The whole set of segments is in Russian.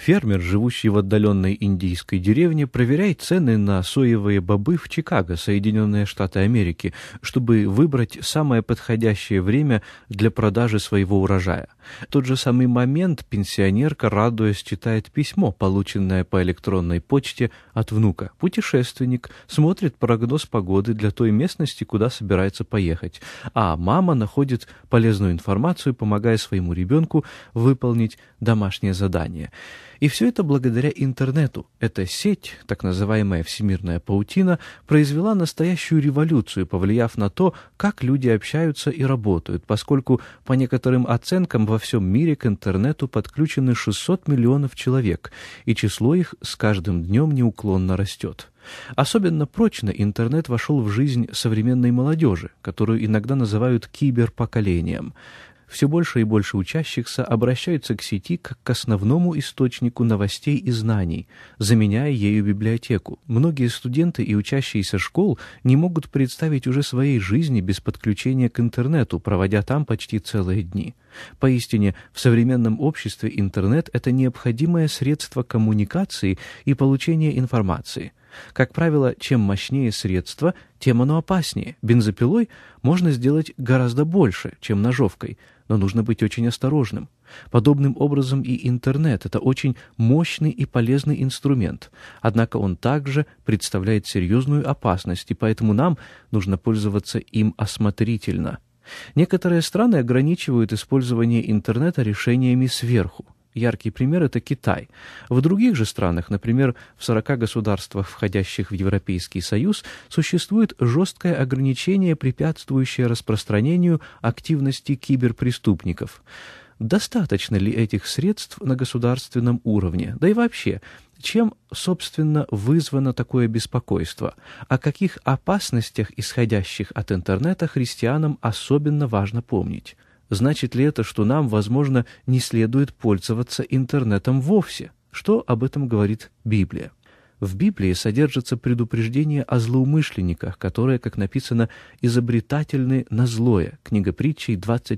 Фермер, живущий в отдаленной индийской деревне, проверяет цены на соевые бобы в Чикаго, Соединенные Штаты Америки, чтобы выбрать самое подходящее время для продажи своего урожая. В тот же самый момент пенсионерка, радуясь, читает письмо, полученное по электронной почте от внука. Путешественник смотрит прогноз погоды для той местности, куда собирается поехать, а мама находит полезную информацию, помогая своему ребенку выполнить домашнее задание. И все это благодаря интернету. Эта сеть, так называемая всемирная паутина, произвела настоящую революцию, повлияв на то, как люди общаются и работают, поскольку, по некоторым оценкам, во всем мире к интернету подключены 600 миллионов человек, и число их с каждым днем неуклонно растет. Особенно прочно интернет вошел в жизнь современной молодежи, которую иногда называют киберпоколением. Все больше и больше учащихся обращаются к сети как к основному источнику новостей и знаний, заменяя ею библиотеку. Многие студенты и учащиеся школ не могут представить уже своей жизни без подключения к интернету, проводя там почти целые дни. Поистине, в современном обществе интернет – это необходимое средство коммуникации и получения информации. Как правило, чем мощнее средство, тем оно опаснее. Бензопилой можно сделать гораздо больше, чем ножовкой, но нужно быть очень осторожным. Подобным образом и интернет – это очень мощный и полезный инструмент, однако он также представляет серьезную опасность, и поэтому нам нужно пользоваться им осмотрительно. Некоторые страны ограничивают использование интернета решениями сверху. Яркий пример – это Китай. В других же странах, например, в 40 государствах, входящих в Европейский Союз, существует жесткое ограничение, препятствующее распространению активности киберпреступников. Достаточно ли этих средств на государственном уровне? Да и вообще, чем, собственно, вызвано такое беспокойство? О каких опасностях, исходящих от интернета, христианам особенно важно помнить? Значит ли это, что нам, возможно, не следует пользоваться интернетом вовсе? Что об этом говорит Библия? В Библии содержится предупреждение о злоумышленниках, которые, как написано, изобретательны на злое. Книга Притчей,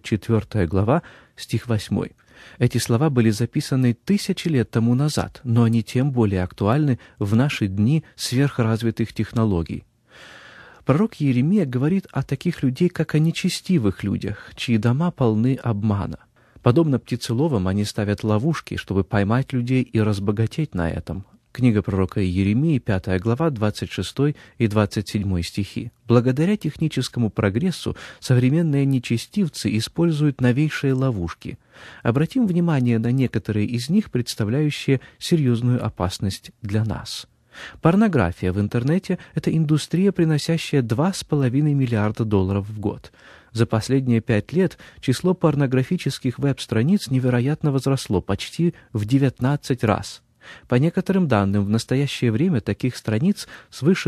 24 глава, стих 8. Эти слова были записаны 1000 лет тому назад, но они тем более актуальны в наши дни сверхразвитых технологий. Пророк Иеремия говорит о таких людей, как о нечестивых людях, чьи дома полны обмана. Подобно птицеловам, они ставят ловушки, чтобы поймать людей и разбогатеть на этом. Книга пророка Иеремии, 5 глава, 26 и 27 стихи. Благодаря техническому прогрессу современные нечестивцы используют новейшие ловушки. Обратим внимание на некоторые из них, представляющие серьезную опасность для нас. Порнография в интернете – это индустрия, приносящая $2,5 миллиарда в год. За последние 5 лет число порнографических веб-страниц невероятно возросло, почти в 19 раз. По некоторым данным, в настоящее время таких страниц свыше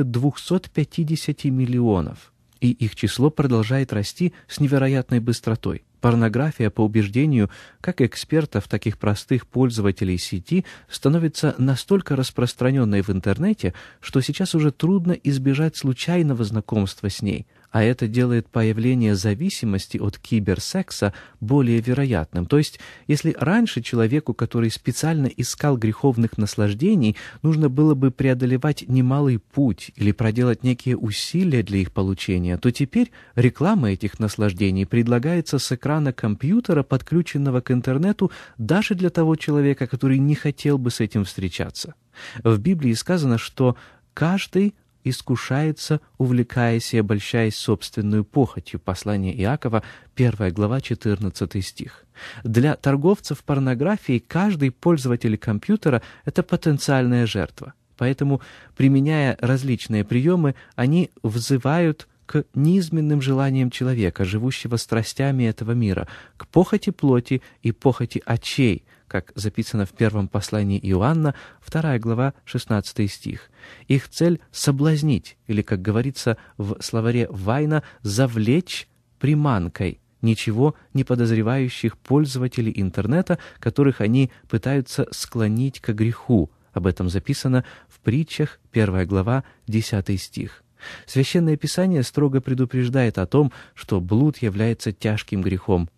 250 миллионов, и их число продолжает расти с невероятной быстротой. Порнография, по убеждению как экспертов, так и простых пользователей сети, становится настолько распространенной в интернете, что сейчас уже трудно избежать случайного знакомства с ней, а это делает появление зависимости от киберсекса более вероятным. То есть, если раньше человеку, который специально искал греховных наслаждений, нужно было бы преодолевать немалый путь или проделать некие усилия для их получения, то теперь реклама этих наслаждений предлагается с экрана компьютера, подключенного к интернету, даже для того человека, который не хотел бы с этим встречаться. В Библии сказано, что каждый искушается, увлекаясь и обольщаясь собственную похотью. Послание Иакова, 1 глава, 14 стих. Для торговцев порнографией каждый пользователь компьютера – это потенциальная жертва. Поэтому, применяя различные приемы, они взывают к низменным желаниям человека, живущего страстями этого мира, к похоти плоти и похоти очей, как записано в первом послании Иоанна, 2 глава, 16 стих. Их цель — соблазнить, или, как говорится в словаре Вайна, завлечь приманкой ничего не подозревающих пользователей интернета, которых они пытаются склонить к греху. Об этом записано в Притчах, 1 глава, 10 стих. Священное Писание строго предупреждает о том, что блуд является тяжким грехом. В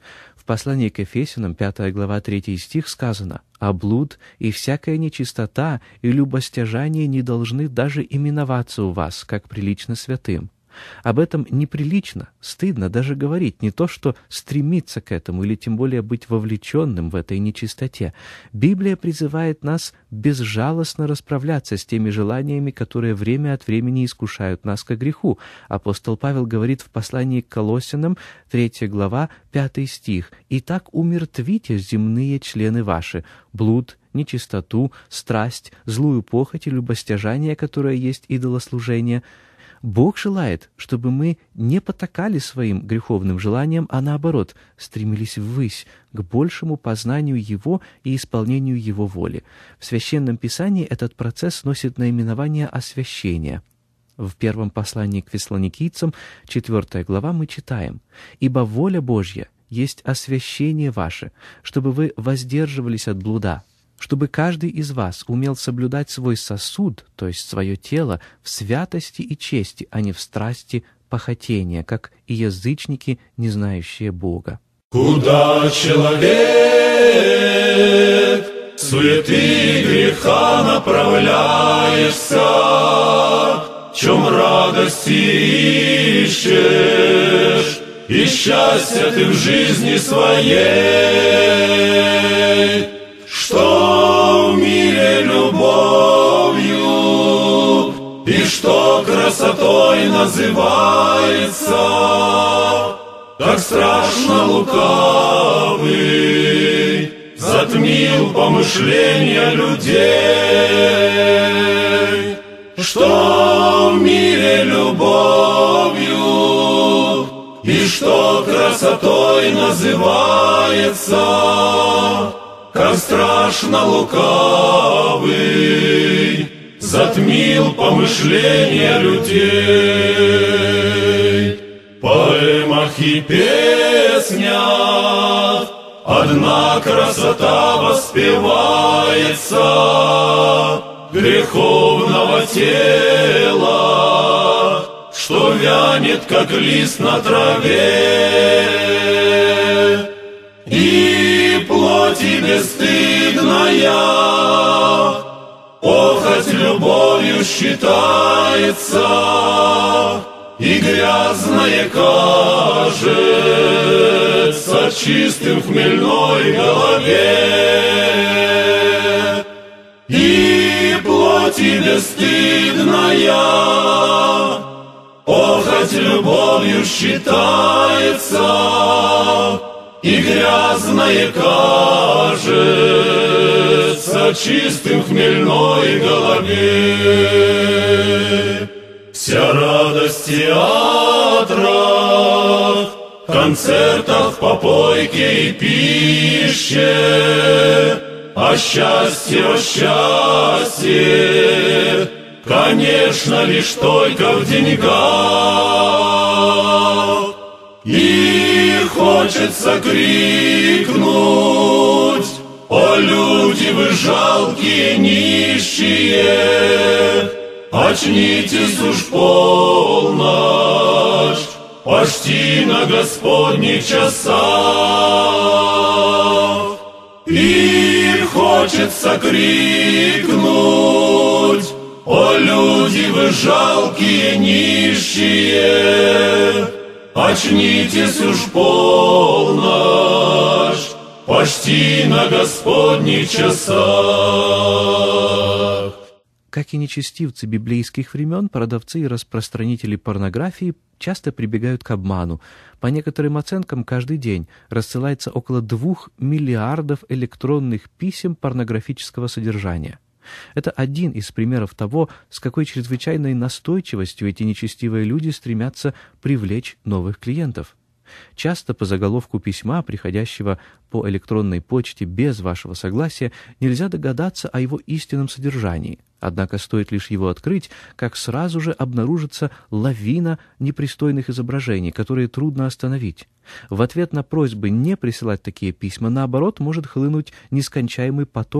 послании к Ефесянам, 5 глава, 3 стих сказано: «А блуд и всякая нечистота и любостяжание не должны даже именоваться у вас, как прилично святым». Об этом неприлично, стыдно даже говорить, не то что стремиться к этому или тем более быть вовлеченным в этой нечистоте. Библия призывает нас безжалостно расправляться с теми желаниями, которые время от времени искушают нас ко греху. Апостол Павел говорит в послании к Колоссянам, 3 глава, 5 стих: «Итак умертвите земные члены ваши, блуд, нечистоту, страсть, злую похоть и любостяжание, которое есть идолослужение». Бог желает, чтобы мы не потакали своим греховным желаниям, а наоборот, стремились ввысь, к большему познанию Его и исполнению Его воли. В Священном Писании этот процесс носит наименование освящения. В первом послании к Фессалоникийцам, 4 глава, мы читаем: «Ибо воля Божья есть освящение ваше, чтобы вы воздерживались от блуда, чтобы каждый из вас умел соблюдать свой сосуд, то есть свое тело, в святости и чести, а не в страсти похотения, как и язычники, не знающие Бога». Куда человек суеты греха направляешься, в чем радости ищешь, и счастья ты в жизни своей, что в мире любовью и что красотой называется, как страшно лукавый затмил помышления людей, что в мире любовью и что красотой называется, как страшно лукавый затмил помышления людей. В поэмах и песнях одна красота воспевается греховного тела, что вянет, как лист на траве, и плоти бесстыдная похоть любовью считается, и грязное кажется чистым в хмельной голове, и плоти бесстыдная похоть любовью считается, и грязное кажется чистым в хмельной голове. Вся радость в театрах, концертах, попойке и пище, а счастье, конечно, лишь только в деньгах. И хочется крикнуть: «О, люди вы жалкие, нищие, очнитесь уж полночь, почти на Господних часах». И хочется крикнуть: «О, люди вы жалкие, нищие, очнитесь уж полночь, почти на Господних часах». Как и нечестивцы библейских времен, продавцы и распространители порнографии часто прибегают к обману. По некоторым оценкам, каждый день рассылается около 2 миллиардов электронных писем порнографического содержания. Это один из примеров того, с какой чрезвычайной настойчивостью эти нечестивые люди стремятся привлечь новых клиентов. Часто по заголовку письма, приходящего по электронной почте без вашего согласия, нельзя догадаться о его истинном содержании. Однако стоит лишь его открыть, как сразу же обнаружится лавина непристойных изображений, которые трудно остановить. В ответ на просьбы не присылать такие письма, наоборот, может хлынуть нескончаемый поток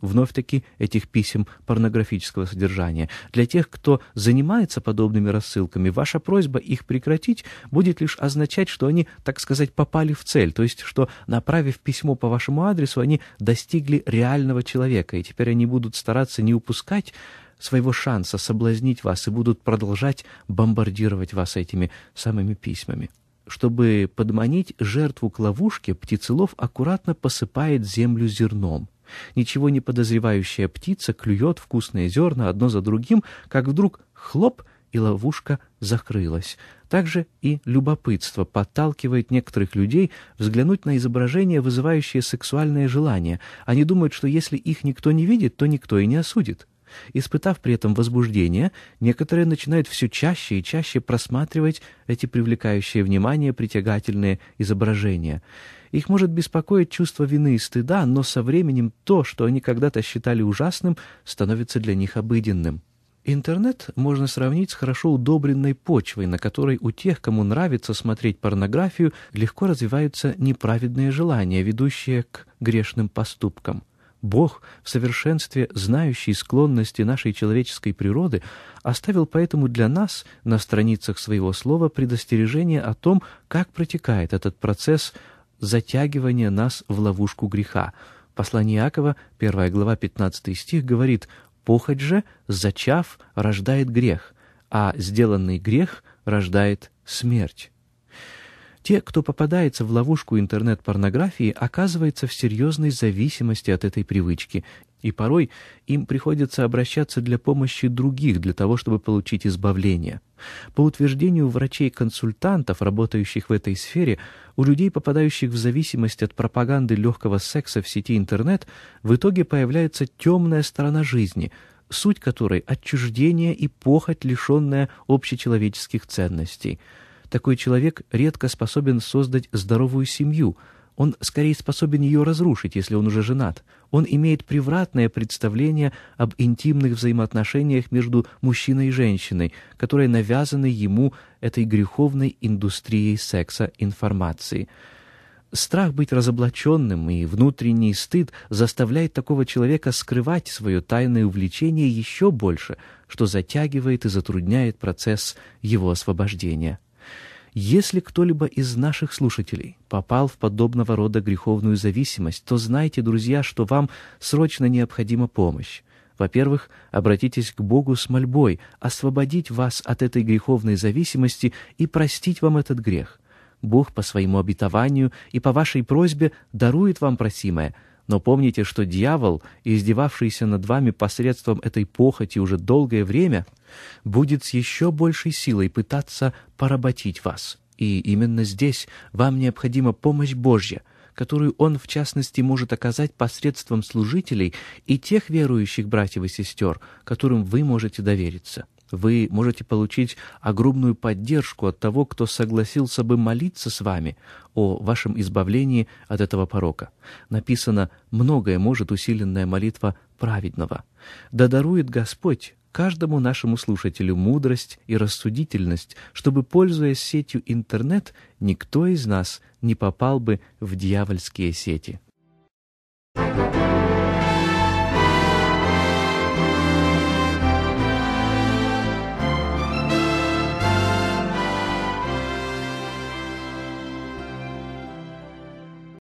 вновь-таки, этих писем порнографического содержания. Для тех, кто занимается подобными рассылками, ваша просьба их прекратить будет лишь означать, что они, так сказать, попали в цель, то есть, что, направив письмо по вашему адресу, они достигли реального человека, и теперь они будут стараться не упускать своего шанса соблазнить вас и будут продолжать бомбардировать вас этими самыми письмами. Чтобы подманить жертву к ловушке, птицелов аккуратно посыпает землю зерном. Ничего не подозревающая птица клюет вкусные зерна одно за другим, как вдруг хлоп, и ловушка закрылась. Также и любопытство подталкивает некоторых людей взглянуть на изображения, вызывающие сексуальное желание. Они думают, что если их никто не видит, то никто и не осудит. Испытав при этом возбуждение, некоторые начинают все чаще и чаще просматривать эти привлекающие внимание притягательные изображения. Их может беспокоить чувство вины и стыда, но со временем то, что они когда-то считали ужасным, становится для них обыденным. Интернет можно сравнить с хорошо удобренной почвой, на которой у тех, кому нравится смотреть порнографию, легко развиваются неправедные желания, ведущие к грешным поступкам. Бог, в совершенстве знающий склонности нашей человеческой природы, оставил поэтому для нас на страницах своего слова предостережение о том, как протекает этот процесс затягивания нас в ловушку греха. Послание Иакова, 1 глава, 15 стих, говорит: «Похоть же, зачав, рождает грех, а сделанный грех рождает смерть». Те, кто попадается в ловушку интернет-порнографии, оказываются в серьезной зависимости от этой привычки, и порой им приходится обращаться для помощи других, для того, чтобы получить избавление. По утверждению врачей-консультантов, работающих в этой сфере, у людей, попадающих в зависимость от пропаганды легкого секса в сети интернет, в итоге появляется темная сторона жизни, суть которой — отчуждение и похоть, лишенная общечеловеческих ценностей. Такой человек редко способен создать здоровую семью. Он скорее способен ее разрушить, если он уже женат. Он имеет превратное представление об интимных взаимоотношениях между мужчиной и женщиной, которые навязаны ему этой греховной индустрией секса-информации. Страх быть разоблаченным и внутренний стыд заставляет такого человека скрывать свое тайное увлечение еще больше, что затягивает и затрудняет процесс его освобождения. Если кто-либо из наших слушателей попал в подобного рода греховную зависимость, то знайте, друзья, что вам срочно необходима помощь. Во-первых, обратитесь к Богу с мольбой освободить вас от этой греховной зависимости и простить вам этот грех. Бог по своему обетованию и по вашей просьбе дарует вам просимое, но помните, что дьявол, издевавшийся над вами посредством этой похоти уже долгое время, будет с еще большей силой пытаться поработить вас. И именно здесь вам необходима помощь Божья, которую Он, в частности, может оказать посредством служителей и тех верующих братьев и сестер, которым вы можете довериться. Вы можете получить огромную поддержку от того, кто согласился бы молиться с вами о вашем избавлении от этого порока. Написано: «Многое может усиленная молитва праведного». Да дарует Господь каждому нашему слушателю мудрость и рассудительность, чтобы, пользуясь сетью интернет, никто из нас не попал бы в дьявольские сети.